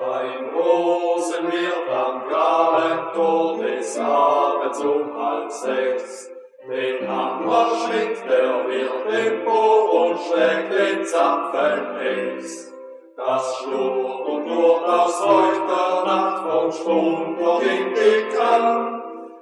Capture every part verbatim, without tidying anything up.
Beim Rosen wird am Gabentor des Abends um halb sechs den Hammer schwingt, der wird Tempo und schlägt den Zapfen ex. Das schlurrt und knurrt aus feuchter Nacht vom Stund noch in die Kann.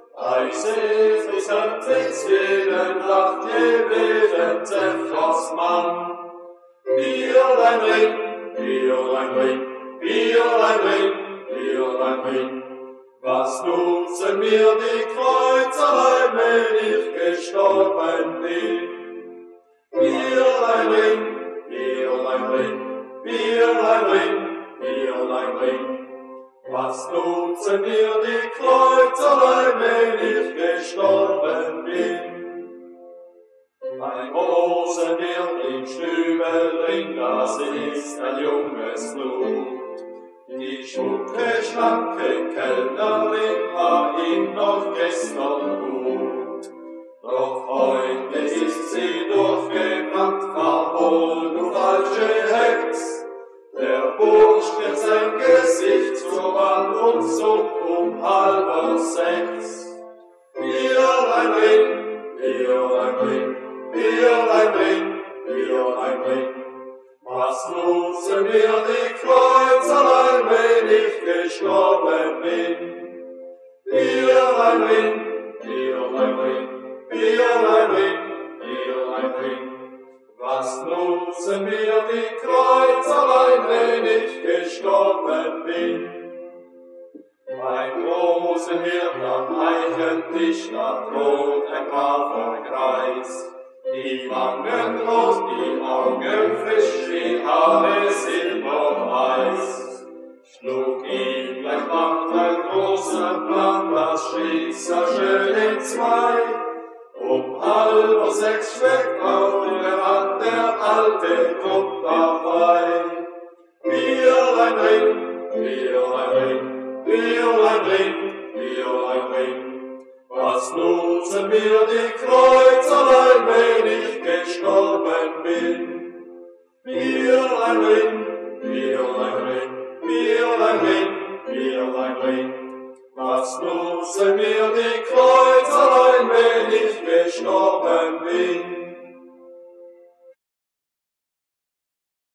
Eises bis Herz jeden lacht jeden Zephyrs Mann. Bierlein ring, Bierlein ring, Bierlein ring, Bierlein ring. Was nutzen mir die Kreuzerlein, wenn ich gestorben bin? Bierlein ring, Bierlein ring, Bierlein ring, Bierlein ring. Was nutzen mir die Kreuzerlein, wenn ich gestorben bin? Ein Rosen wird im Stübel drin, das ist ein junges Blut. Die schmucke, schlanke Kellnerin war ihm noch gestern gut. Doch heute ist sie durchgebrannt, verhol, du falsche Hex. Der Bursch wird sein Gesicht zur Wand und sucht um halber sechs. Bierlein ring, Bierlein ring, Bierlein ring, Bierlein ring. Was nutzen mir die Kreuzerlein, wenn ich gestorben bin? Bierlein ring, Bierlein ring, Bierlein ring, Bierlein ring. Was nutzen mir die Kreuzerlein, wenn ich gestorben bin? Mein Rosen wird am Eichentisch nach Rot ein braver Kreis. Die Wangen rot, die Augen frisch, die Haare silberweiß. Schlug ihm gleich macht ein großer Plan das Schicksal schön in zwei. Um halb sechs schlägt auf der Hand der alte Trupp dabei. Bierlein ring, Bierlein ring, Bierlein ring, Bierlein ring. Was nutzen mir die Kreuzerlein, wenn ich gestorben bin? Bierlein ring, Bierlein ring, Bierlein ring, Bierlein ring. Was nutzen mir die Kreuzerlein, wenn ich